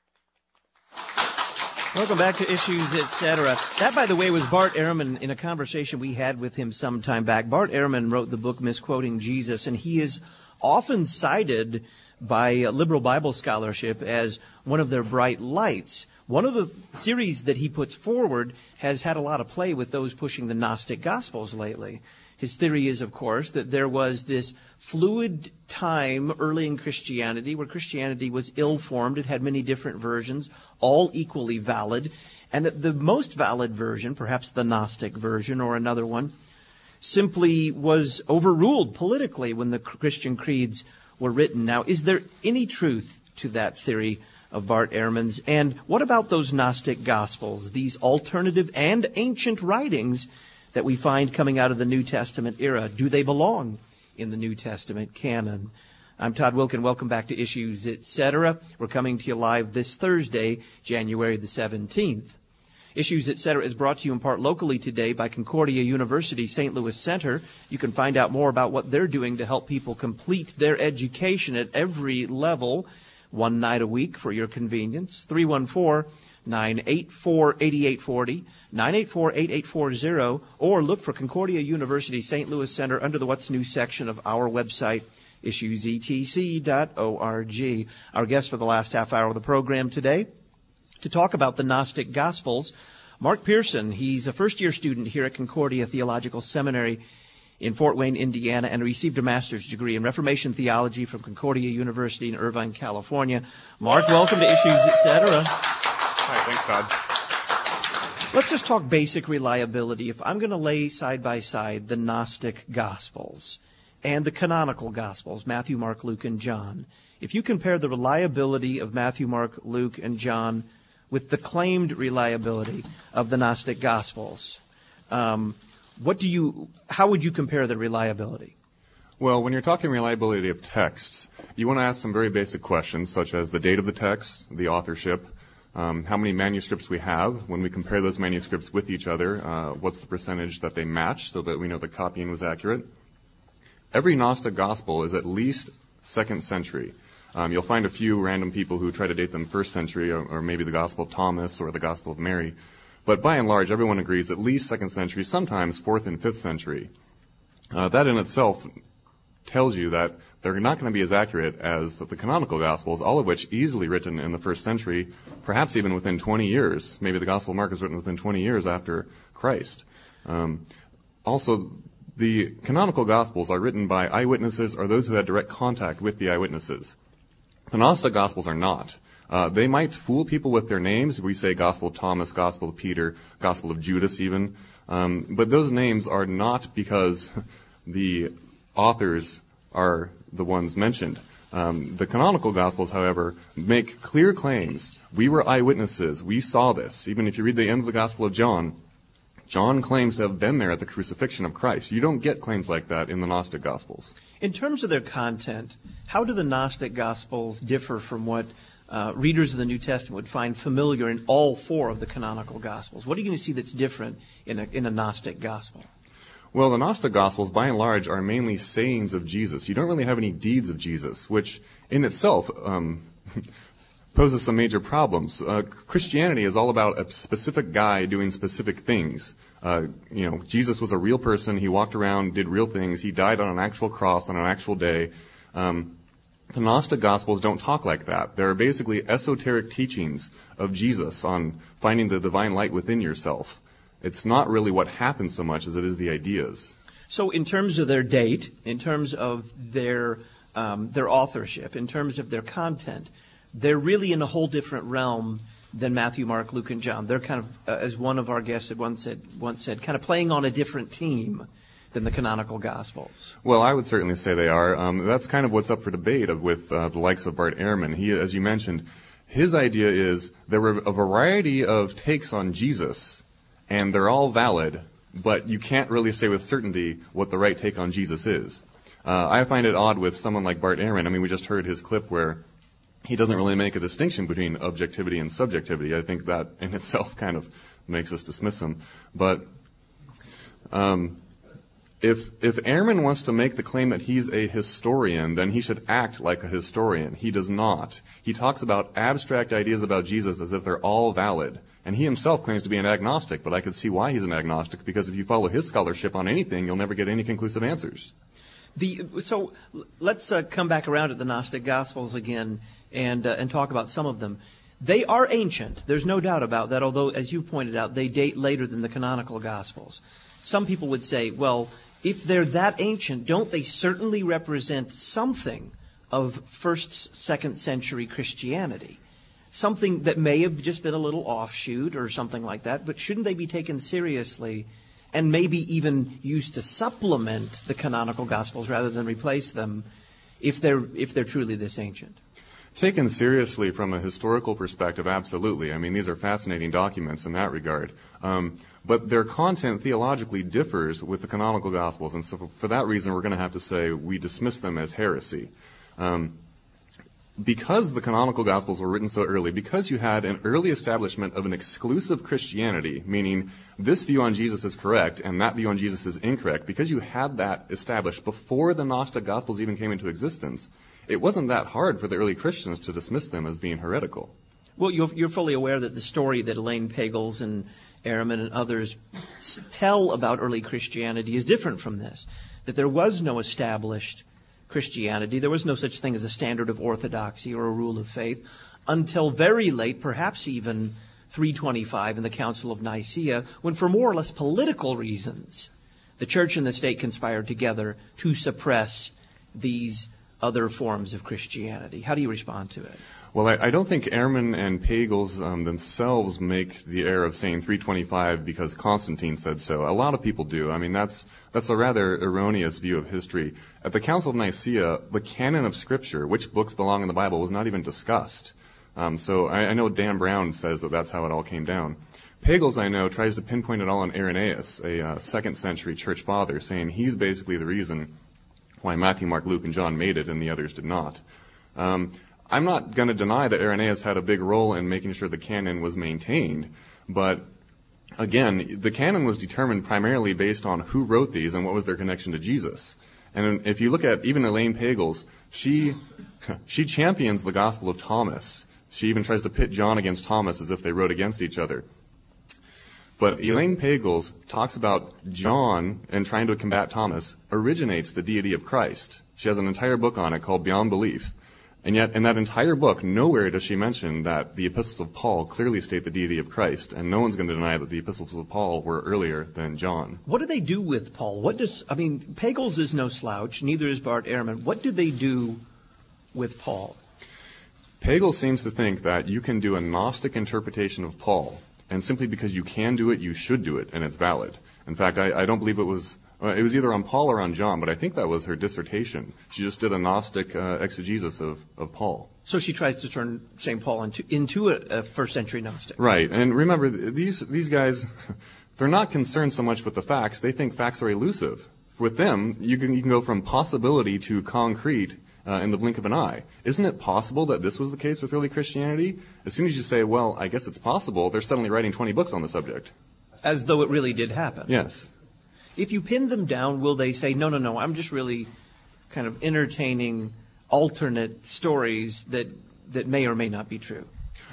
Welcome back to Issues, et cetera. That, by the way, was Bart Ehrman in a conversation we had with him some time back. Bart Ehrman wrote the book Misquoting Jesus, and he is often cited by liberal Bible scholarship as one of their bright lights. One of the theories that he puts forward has had a lot of play with those pushing the Gnostic Gospels lately. His theory is, of course, that there was this fluid time early in Christianity where Christianity was ill-formed. It had many different versions, all equally valid, and that the most valid version, perhaps the Gnostic version or another one, simply was overruled politically when the Christian creeds were written. Now, is there any truth to that theory of Bart Ehrman's? And what about those Gnostic Gospels, these alternative and ancient writings that we find coming out of the New Testament era? Do they belong in the New Testament canon? I'm Todd Wilken. Welcome back to Issues, et cetera. We're coming to you live this Thursday, January the seventeenth. Issues, et cetera is brought to you in part locally today by Concordia University Saint Louis Center. You can find out more about what they're doing to help people complete their education at every level, one night a week for your convenience. three one four, nine eight four, eight eight four zero, nine eight four, eight eight four zero, or look for Concordia University Saint Louis Center under the What's New section of our website, issues e t c dot org. Our guest for the last half hour of the program today, to talk about the Gnostic Gospels, Mark Pearson. He's a first-year student here at Concordia Theological Seminary in Fort Wayne, Indiana, and received a master's degree in Reformation Theology from Concordia University in Irvine, California. Mark, welcome to Issues, et cetera. Hi, thanks, Todd. Let's just talk basic reliability. If I'm going to lay side by side the Gnostic Gospels and the canonical Gospels, Matthew, Mark, Luke, and John, if you compare the reliability of Matthew, Mark, Luke, and John with the claimed reliability of the Gnostic Gospels, um, what do you? How would you compare the reliability? Well, when you're talking reliability of texts, you want to ask some very basic questions, such as the date of the text, the authorship, um, how many manuscripts we have. When we compare those manuscripts with each other, uh, what's the percentage that they match so that we know the copying was accurate? Every Gnostic Gospel is at least second century. Um, you'll find a few random people who try to date them first century, or, or maybe the Gospel of Thomas or the Gospel of Mary. But by and large, everyone agrees at least second century, sometimes fourth and fifth century. Uh, that in itself tells you that they're not going to be as accurate as the canonical Gospels, all of which easily written in the first century, perhaps even within twenty years. Maybe the Gospel of Mark was written within twenty years after Christ. Um, also, the canonical Gospels are written by eyewitnesses or those who had direct contact with the eyewitnesses. The Gnostic Gospels are not. Uh, they might fool people with their names. We say Gospel of Thomas, Gospel of Peter, Gospel of Judas even. Um, but those names are not because the authors are the ones mentioned. Um, the canonical Gospels, however, make clear claims. We were eyewitnesses. We saw this. Even if you read the end of the Gospel of John, John claims to have been there at the crucifixion of Christ. You don't get claims like that in the Gnostic Gospels. In terms of their content, how do the Gnostic Gospels differ from what uh, readers of the New Testament would find familiar in all four of the canonical Gospels? What are you going to see that's different in a, in a Gnostic Gospel? Well, the Gnostic Gospels, by and large, are mainly sayings of Jesus. You don't really have any deeds of Jesus, which in itself um, poses some major problems. Uh, Christianity is all about a specific guy doing specific things. Uh, you know, Jesus was a real person. He walked around, did real things. He died on an actual cross on an actual day. Um, the Gnostic Gospels don't talk like that. They're basically esoteric teachings of Jesus on finding the divine light within yourself. It's not really what happens so much as it is the ideas. So in terms of their date, in terms of their um, their authorship, in terms of their content, they're really in a whole different realm than Matthew, Mark, Luke, and John. They're kind of, uh, as one of our guests had once said, once said, kind of playing on a different team than the canonical Gospels. Well, I would certainly say they are. Um, that's kind of what's up for debate of, with uh, the likes of Bart Ehrman. He, as you mentioned, his idea is there were a variety of takes on Jesus, and they're all valid, but you can't really say with certainty what the right take on Jesus is. Uh, I find it odd with someone like Bart Ehrman. I mean, we just heard his clip where he doesn't really make a distinction between objectivity and subjectivity. I think that in itself kind of makes us dismiss him. But um, if if Ehrman wants to make the claim that he's a historian, then he should act like a historian. He does not. He talks about abstract ideas about Jesus as if they're all valid. And he himself claims to be an agnostic, but I could see why he's an agnostic, because if you follow his scholarship on anything, you'll never get any conclusive answers. The, so let's uh, come back around to the Gnostic Gospels again and uh, and talk about some of them. They are ancient. There's no doubt about that, although, as you pointed out, they date later than the canonical Gospels. Some people would say, well, if they're that ancient, don't they certainly represent something of first, second century Christianity? Something that may have just been a little offshoot or something like that, but shouldn't they be taken seriously and maybe even used to supplement the canonical Gospels rather than replace them, if they're if they're truly this ancient? Taken seriously from a historical perspective, absolutely. I mean, these are fascinating documents in that regard. Um, but their content theologically differs with the canonical Gospels, and so for, for that reason, we're going to have to say we dismiss them as heresy. Um, because the canonical Gospels were written so early, because you had an early establishment of an exclusive Christianity, meaning this view on Jesus is correct and that view on Jesus is incorrect, because you had that established before the Gnostic Gospels even came into existence, it wasn't that hard for the early Christians to dismiss them as being heretical. Well, you're, you're fully aware that the story that Elaine Pagels and Ehrman and others tell about early Christianity is different from this, that there was no established Christianity. There was no such thing as a standard of orthodoxy or a rule of faith until very late, perhaps even three twenty-five in the Council of Nicaea, when for more or less political reasons, the church and the state conspired together to suppress these other forms of Christianity. How do you respond to it? Well, I, I don't think Ehrman and Pagels um, themselves make the error of saying three twenty-five because Constantine said so. A lot of people do. I mean, that's that's a rather erroneous view of history. At the Council of Nicaea, the canon of Scripture, which books belong in the Bible, was not even discussed. Um, so I, I know Dan Brown says that that's how it all came down. Pagels, I know, tries to pinpoint it all on Irenaeus, a uh, second century church father, saying he's basically the reason why Matthew, Mark, Luke, and John made it and the others did not. Um, I'm not going to deny that Irenaeus had a big role in making sure the canon was maintained, but again, the canon was determined primarily based on who wrote these and what was their connection to Jesus. And if you look at even Elaine Pagels, she she champions the Gospel of Thomas. She even tries to pit John against Thomas as if they wrote against each other. But Elaine Pagels talks about John, and trying to combat Thomas, originates the deity of Christ. She has an entire book on it called Beyond Belief. And yet, in that entire book, nowhere does she mention that the epistles of Paul clearly state the deity of Christ, and no one's going to deny that the epistles of Paul were earlier than John. What do they do with Paul? What does, I mean, Pagels is no slouch, neither is Bart Ehrman. What do they do with Paul? Pagels seems to think that you can do a Gnostic interpretation of Paul, and simply because you can do it, you should do it, and it's valid. In fact, I, I don't believe it was, uh, it was either on Paul or on John, but I think that was her dissertation. She just did a Gnostic uh, exegesis of, of Paul. So she tries to turn Saint Paul into, into a, a first century Gnostic. Right, and remember, these, these guys, they're not concerned so much with the facts, they think facts are elusive. With them, you can, you can go from possibility to concrete Uh, in the blink of an eye. Isn't it possible that this was the case with early Christianity? As soon as you say, well, I guess it's possible, they're suddenly writing twenty books on the subject. As though it really did happen. Yes. If you pin them down, will they say, no, no, no, I'm just really kind of entertaining alternate stories that, that may or may not be true?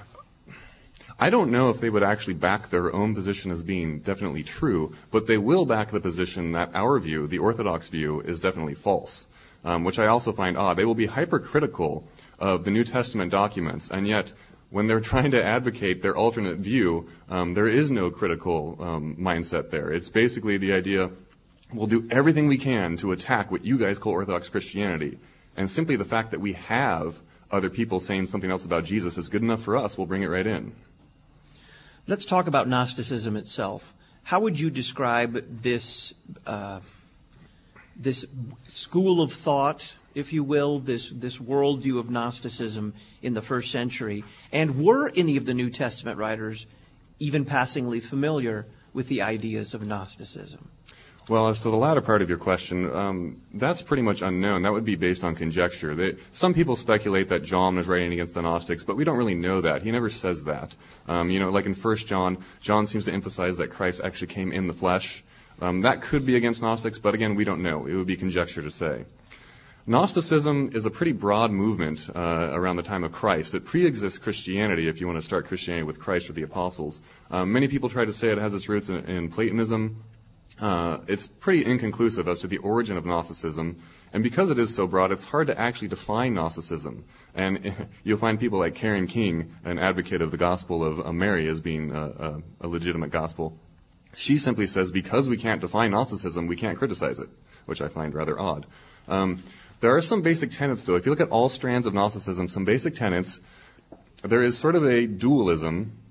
I don't know if they would actually back their own position as being definitely true, but they will back the position that our view, the Orthodox view, is definitely false. Um, which I also find odd. They will be hypercritical of the New Testament documents, and yet when they're trying to advocate their alternate view, um, there is no critical um, mindset there. It's basically the idea, we'll do everything we can to attack what you guys call Orthodox Christianity, and simply the fact that we have other people saying something else about Jesus is good enough for us, we'll bring it right in. Let's talk about Gnosticism itself. How would you describe this uh this school of thought, if you will, this, this worldview of Gnosticism in the first century? And were any of the New Testament writers even passingly familiar with the ideas of Gnosticism? Well, as to the latter part of your question, um, that's pretty much unknown. That would be based on conjecture. They, some people speculate that John was writing against the Gnostics, but we don't really know that. He never says that. Um, you know, like in First John, John seems to emphasize that Christ actually came in the flesh. Um, that could be against Gnostics, but again, we don't know. It would be conjecture to say. Gnosticism is a pretty broad movement uh, around the time of Christ. It pre-exists Christianity, if you want to start Christianity with Christ or the apostles. Um, many people try to say it has its roots in, in Platonism. Uh, it's pretty inconclusive as to the origin of Gnosticism, and because it is so broad, it's hard to actually define Gnosticism. And you'll find people like Karen King, an advocate of the gospel of uh, Mary as being a, a, a legitimate gospel. She simply says, because we can't define Gnosticism, we can't criticize it, which I find rather odd. Um, there are some basic tenets, though. If you look at all strands of Gnosticism, some basic tenets, there is sort of a dualism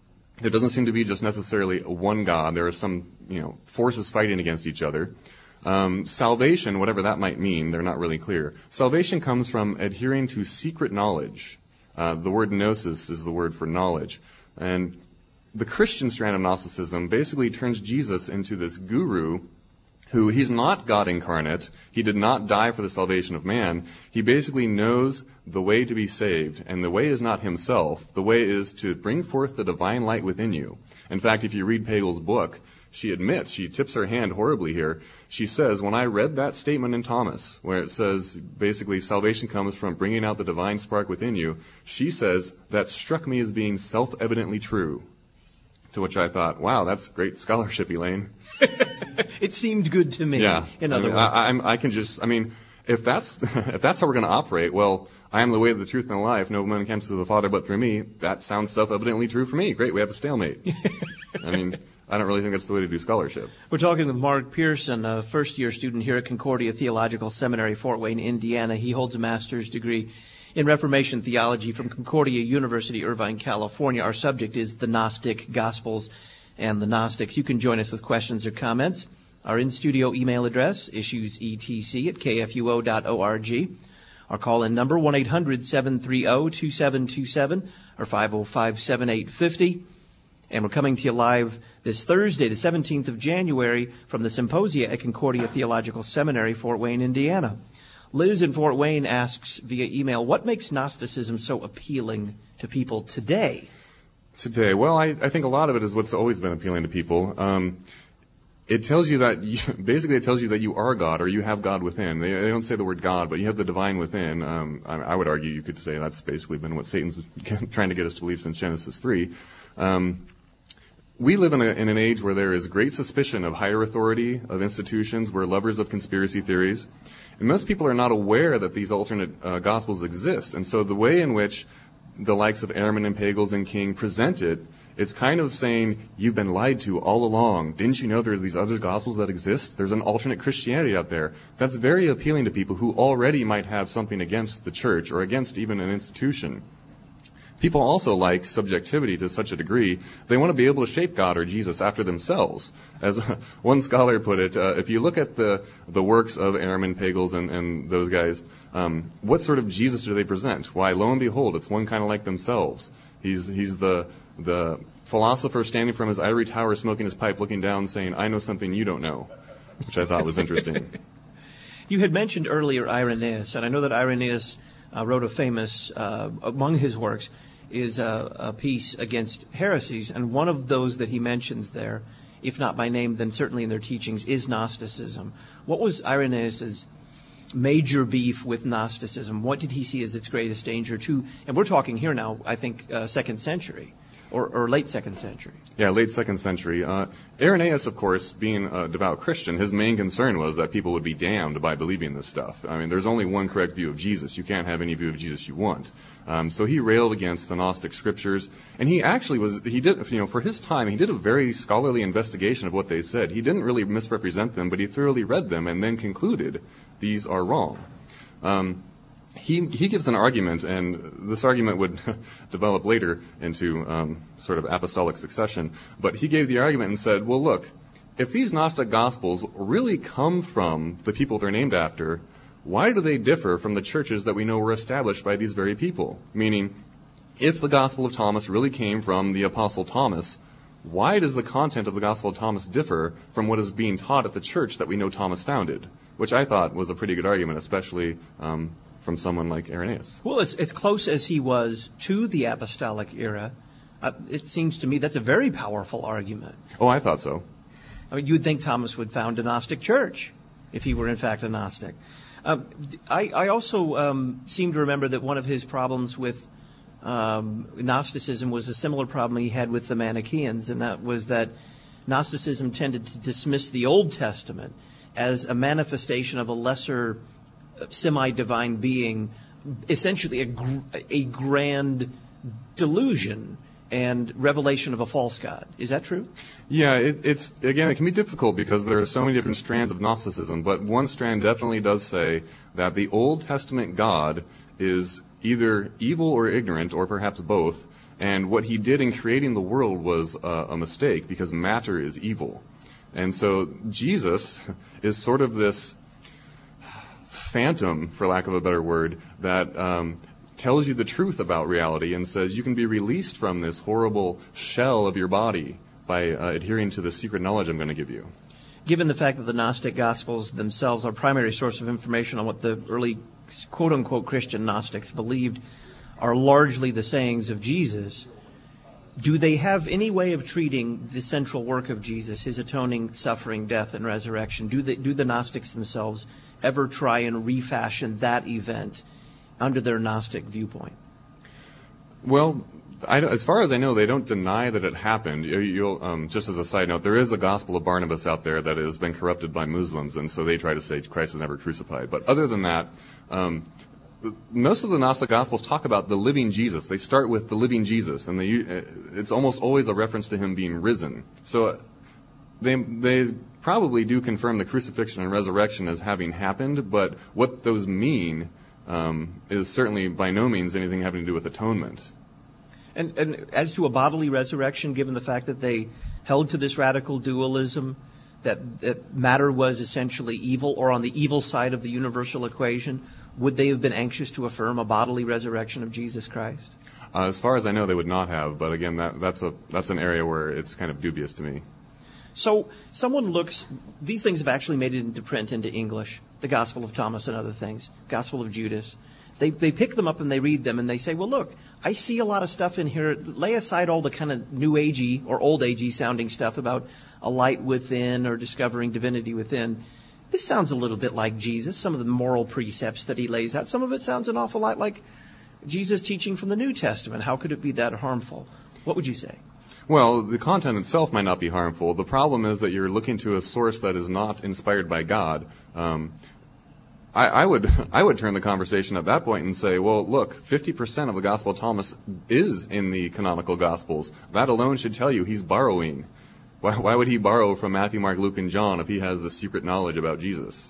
There doesn't seem to be just necessarily one God. There are some, you know, forces fighting against each other. Um, salvation, whatever that might mean, they're not really clear. Salvation comes from adhering to secret knowledge. Uh, the word gnosis is the word for knowledge. And the Christian strand of Gnosticism basically turns Jesus into this guru who, he's not God incarnate. He did not die for the salvation of man. He basically knows the way to be saved. And the way is not himself. The way is to bring forth the divine light within you. In fact, if you read Pagel's book, she admits, she tips her hand horribly here. She says, when I read that statement in Thomas, where it says basically salvation comes from bringing out the divine spark within you, she says, that struck me as being self-evidently true. To which I thought, wow, that's great scholarship, Elaine. It seemed good to me. Yeah. In I other mean, words, I, I'm, I can just, I mean, if that's if that's how we're going to operate, well, I am the way, the truth, and the life. No man comes to the Father but through me. That sounds self-evidently true for me. Great, we have a stalemate. I mean, I don't really think that's the way to do scholarship. We're talking with Mark Pearson, a first-year student here at Concordia Theological Seminary, Fort Wayne, Indiana. He holds a master's degree in Reformation theology from Concordia University, Irvine, California. Our subject is the Gnostic Gospels and the Gnostics. You can join us with questions or comments. Our in-studio email address, issuesetc at k f u o dot org. Our call-in number, one eight hundred seven three zero two seven two seven or five oh five seven eight five oh. And we're coming to you live this Thursday, the seventeenth of January, from the Symposia at Concordia Theological Seminary, Fort Wayne, Indiana. Liz in Fort Wayne asks via email, what makes Gnosticism so appealing to people today? Today? Well, I, I think a lot of it is what's always been appealing to people. Um, it tells you that, you, basically it tells you that you are God, or you have God within. They, they don't say the word God, but you have the divine within. Um, I, I would argue you could say that's basically been what Satan's trying to get us to believe since Genesis three. Um, We live in, a, in an age where there is great suspicion of higher authority, of institutions. We're lovers of conspiracy theories. And most people are not aware that these alternate uh, gospels exist. And so the way in which the likes of Ehrman and Pagels and King present it, it's kind of saying, you've been lied to all along. Didn't you know there are these other gospels that exist? There's an alternate Christianity out there. That's very appealing to people who already might have something against the church or against even an institution. People also like subjectivity to such a degree, they want to be able to shape God or Jesus after themselves. As one scholar put it, uh, if you look at the, the works of Ehrman, Pagels, and, and those guys, um, what sort of Jesus do they present? Why, lo and behold, it's one kind of like themselves. He's, he's the, the philosopher standing from his ivory tower smoking his pipe, looking down, saying, I know something you don't know, which I thought was interesting. You had mentioned earlier Irenaeus, and I know that Irenaeus uh, wrote a famous, uh, among his works, is a, a piece against heresies, and one of those that he mentions there, if not by name, then certainly in their teachings, is Gnosticism. What was Irenaeus' major beef with Gnosticism? What did he see as its greatest danger to, and we're talking here now, I think, uh, second century, or, or late second century. Yeah, late second century. Uh, Irenaeus, of course, being a devout Christian, his main concern was that people would be damned by believing this stuff. I mean, there's only one correct view of Jesus. You can't have any view of Jesus you want. Um, so he railed against the Gnostic scriptures, and he actually was, he did, you know, for his time, he did a very scholarly investigation of what they said. He didn't really misrepresent them, but he thoroughly read them and then concluded these are wrong. Um, He he gives an argument, and this argument would develop later into um, sort of apostolic succession. But he gave the argument and said, well, look, if these Gnostic Gospels really come from the people they're named after, why do they differ from the churches that we know were established by these very people? Meaning, if the Gospel of Thomas really came from the Apostle Thomas, why does the content of the Gospel of Thomas differ from what is being taught at the church that we know Thomas founded? Which I thought was a pretty good argument, especially um, from someone like Irenaeus. Well, as, as close as he was to the apostolic era, uh, it seems to me that's a very powerful argument. Oh, I thought so. I mean, you'd think Thomas would found a Gnostic church if he were in fact a Gnostic. Um, I, I also um, seem to remember that one of his problems with um, Gnosticism was a similar problem he had with the Manichaeans, and that was that Gnosticism tended to dismiss the Old Testament as a manifestation of a lesser semi-divine being, essentially a, gr- a grand delusion and revelation of a false God. Is that true? Yeah, it, it's, again, it can be difficult because there are so many different strands of Gnosticism, but one strand definitely does say that the Old Testament God is either evil or ignorant, or perhaps both, And what he did in creating the world was uh, a mistake, because matter is evil. And so Jesus is sort of this phantom, for lack of a better word, that um, tells you the truth about reality and says you can be released from this horrible shell of your body by uh, adhering to the secret knowledge I'm going to give you. Given the fact that the Gnostic Gospels themselves are a primary source of information on what the early quote-unquote Christian Gnostics believed are largely the sayings of Jesus, do they have any way of treating the central work of Jesus, his atoning, suffering, death, and resurrection? Do, they, do the Gnostics themselves ever try and refashion that event under their Gnostic viewpoint? Well, I, as far as I know, they don't deny that it happened. You, you'll, um, just as a side note, there is a Gospel of Barnabas out there that has been corrupted by Muslims, and so they try to say Christ was never crucified. But other than that, um, most of the Gnostic Gospels talk about the living Jesus. They start with the living Jesus, and they, it's almost always a reference to him being risen. So they they probably do confirm the crucifixion and resurrection as having happened, but what those mean um, is certainly by no means anything having to do with atonement. And, and as to a bodily resurrection, given the fact that they held to this radical dualism, that, that matter was essentially evil or on the evil side of the universal equation, would they have been anxious to affirm a bodily resurrection of Jesus Christ? Uh, as far as I know, they would not have. But again, that, that's a that's an area where it's kind of dubious to me. So someone looks, these things have actually made it into print, into English, the Gospel of Thomas and other things, Gospel of Judas. They they pick them up and they read them and they say, well, look, I see a lot of stuff in here. Lay aside all the kind of new agey or old agey sounding stuff about a light within or discovering divinity within. This sounds a little bit like Jesus, some of the moral precepts that he lays out. Some of it sounds an awful lot like Jesus' teaching from the New Testament. How could it be that harmful? What would you say? Well, the content itself might not be harmful. The problem is that you're looking to a source that is not inspired by God. Um, I, I would I would turn the conversation at that point and say, well, look, fifty percent of the Gospel of Thomas is in the canonical Gospels. That alone should tell you he's borrowing. Why, why would he borrow from Matthew, Mark, Luke, and John if he has the secret knowledge about Jesus?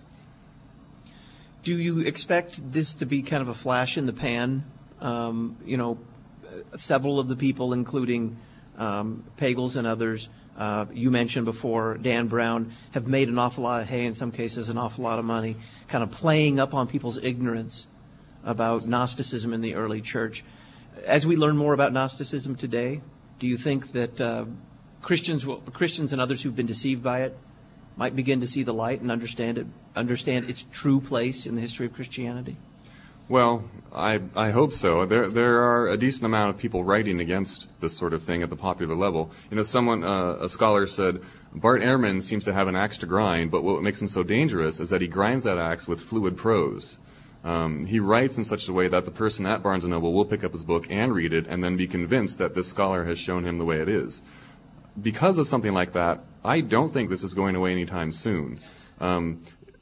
Do you expect this to be kind of a flash in the pan? Um, you know, several of the people, including um, Pagels and others, uh, you mentioned before, Dan Brown, have made an awful lot of hay, in some cases an awful lot of money, kind of playing up on people's ignorance about Gnosticism in the early church. As we learn more about Gnosticism today, do you think that uh, Christians will, Christians and others who've been deceived by it might begin to see the light and understand it, understand its true place in the history of Christianity? Well, I I hope so. There there are a decent amount of people writing against this sort of thing at the popular level. You know, someone uh, a scholar said Bart Ehrman seems to have an axe to grind, but what makes him so dangerous is that he grinds that axe with fluid prose. Um, he writes in such a way that the person at Barnes and Noble will pick up his book and read it, and then be convinced that this scholar has shown him the way it is. Because of something like that, I don't think this is going away anytime soon. Um,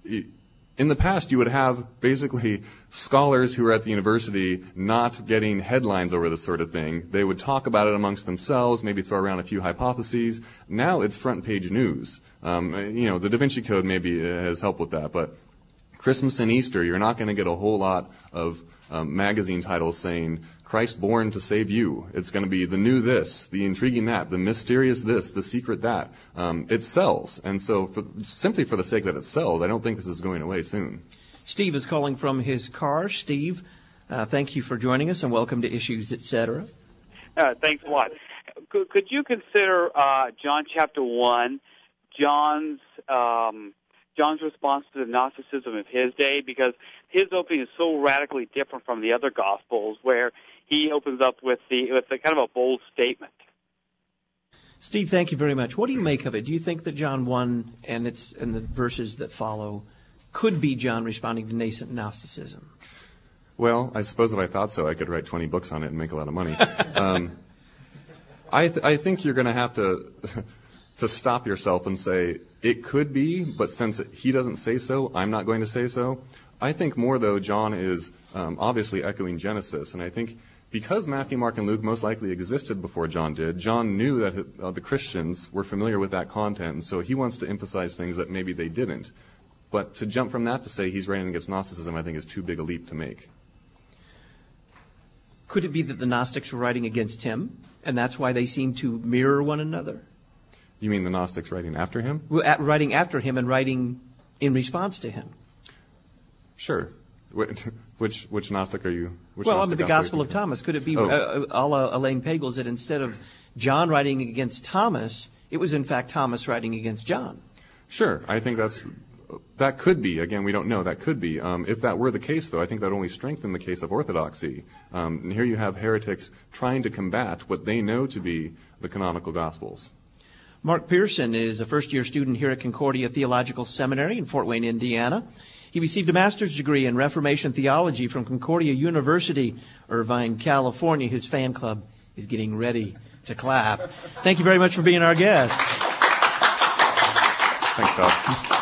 in the past, you would have basically scholars who were at the university not getting headlines over this sort of thing. They would talk about it amongst themselves, maybe throw around a few hypotheses. Now it's front page news. Um, you know, the Da Vinci Code maybe has helped with that, but Christmas and Easter, you're not going to get a whole lot of um, magazine titles saying, Christ born to save you. It's going to be the new this, the intriguing that, the mysterious this, the secret that. Um, it sells. And so for, simply for the sake that it sells, I don't think this is going away soon. Steve is calling from his car. Steve, uh, thank you for joining us and welcome to Issues, et cetera. Uh, thanks a lot. Could, could you consider uh, John chapter one, John's um, John's response to the Gnosticism of his day? Because his opening is so radically different from the other Gospels, where he opens up with the with the kind of a bold statement. Steve, thank you very much. What do you make of it? Do you think that John one and its and the verses that follow could be John responding to nascent Gnosticism? Well, I suppose if I thought so, I could write twenty books on it and make a lot of money. um, I th- I think you're going to have to to stop yourself and say it could be, but since he doesn't say so, I'm not going to say so. I think more though, John is um, obviously echoing Genesis, and I think because Matthew, Mark, and Luke most likely existed before John did, John knew that uh, the Christians were familiar with that content, and so he wants to emphasize things that maybe they didn't. But to jump from that to say he's writing against Gnosticism, I think is too big a leap to make. Could it be that the Gnostics were writing against him, and that's why they seem to mirror one another? You mean the Gnostics writing after him? Well, at, writing after him and writing in response to him. Sure. Which which Gnostic are you? Which well, I Gnostic mean, the Gospel of Thomas. Could it be oh. uh, a la Elaine Pagels that instead of John writing against Thomas, it was in fact Thomas writing against John? Sure. I think that's that could be. Again, we don't know. That could be. Um, if that were the case, though, I think that only strengthened the case of orthodoxy. Um, and here you have heretics trying to combat what they know to be the canonical Gospels. Mark Pearson is a first-year student here at Concordia Theological Seminary in Fort Wayne, Indiana. He received a master's degree in Reformation theology from Concordia University, Irvine, California. His fan club is getting ready to clap. Thank you very much for being our guest. Thanks, Todd.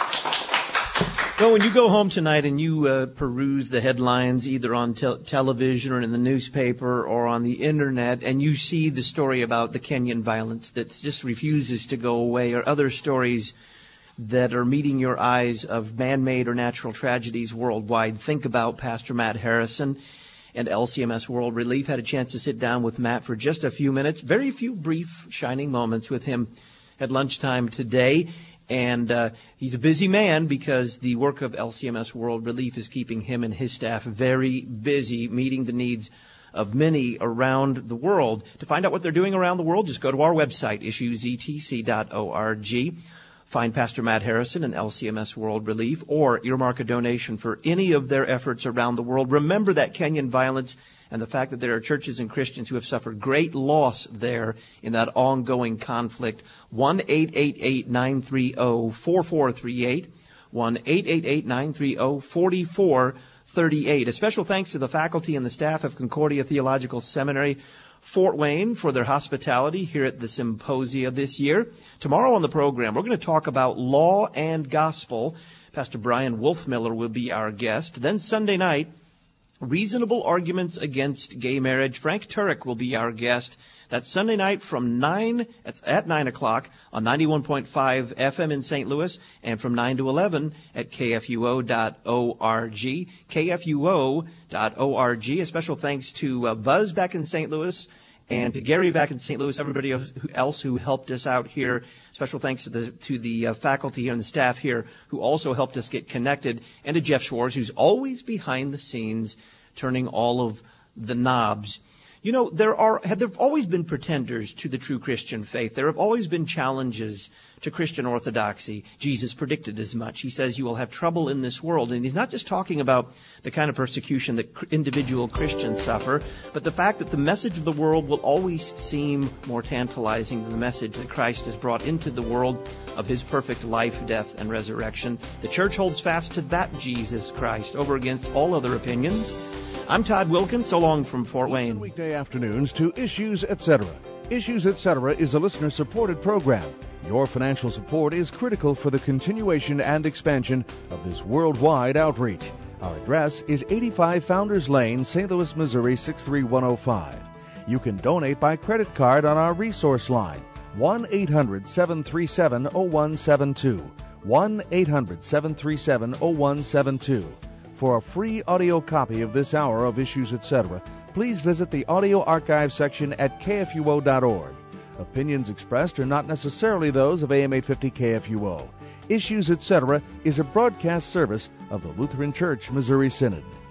Well, when you go home tonight and you uh, peruse the headlines either on te- television or in the newspaper or on the internet, and you see the story about the Kenyan violence that just refuses to go away, or other stories that are meeting your eyes of man-made or natural tragedies worldwide, think about Pastor Matt Harrison and L C M S World Relief. Had a chance to sit down with Matt for just a few minutes, very few brief, shining moments with him at lunchtime today. And uh, he's a busy man because the work of L C M S World Relief is keeping him and his staff very busy, meeting the needs of many around the world. To find out what they're doing around the world, just go to our website, issues e t c dot org. Find Pastor Matt Harrison and L C M S World Relief, or earmark a donation for any of their efforts around the world. Remember that Kenyan violence and the fact that there are churches and Christians who have suffered great loss there in that ongoing conflict. one eight eight eight nine three zero four four three eight. one eight eight eight nine three zero four four three eight. A special thanks to the faculty and the staff of Concordia Theological Seminary, Fort Wayne, for their hospitality here at the symposia this year. Tomorrow on the program, we're going to talk about law and gospel. Pastor Brian Wolfmiller will be our guest. Then Sunday night, reasonable arguments against gay marriage. Frank Turek will be our guest. That's Sunday night from nine, that's at nine o'clock on ninety-one point five F M in Saint Louis, and from nine to eleven at K F U O dot org. K F U O dot org. A special thanks to uh, Buzz back in Saint Louis and to Gary back in Saint Louis, everybody else who helped us out here. Special thanks to the to the uh, faculty and the staff here who also helped us get connected, and to Jeff Schwartz, who's always behind the scenes turning all of the knobs. You know, there are have there always been pretenders to the true Christian faith. There have always been challenges to Christian orthodoxy. Jesus predicted as much. He says you will have trouble in this world. And he's not just talking about the kind of persecution that individual Christians suffer, but the fact that the message of the world will always seem more tantalizing than the message that Christ has brought into the world of his perfect life, death, and resurrection. The church holds fast to that Jesus Christ over against all other opinions. I'm Todd Wilkins. So long from Fort Wayne. Listen weekday afternoons to Issues, et cetera. Issues, et cetera is a listener-supported program. Your financial support is critical for the continuation and expansion of this worldwide outreach. Our address is eighty-five Founders Lane, Saint Louis, Missouri, six three one oh five. You can donate by credit card on our resource line, one eight hundred seven three seven oh one seven two, one eight hundred seven three seven oh one seven two. For a free audio copy of this hour of Issues, et cetera, please visit the audio archive section at K F U O dot org. Opinions expressed are not necessarily those of A M eight fifty K F U O. Issues, et cetera is a broadcast service of the Lutheran Church Missouri Synod.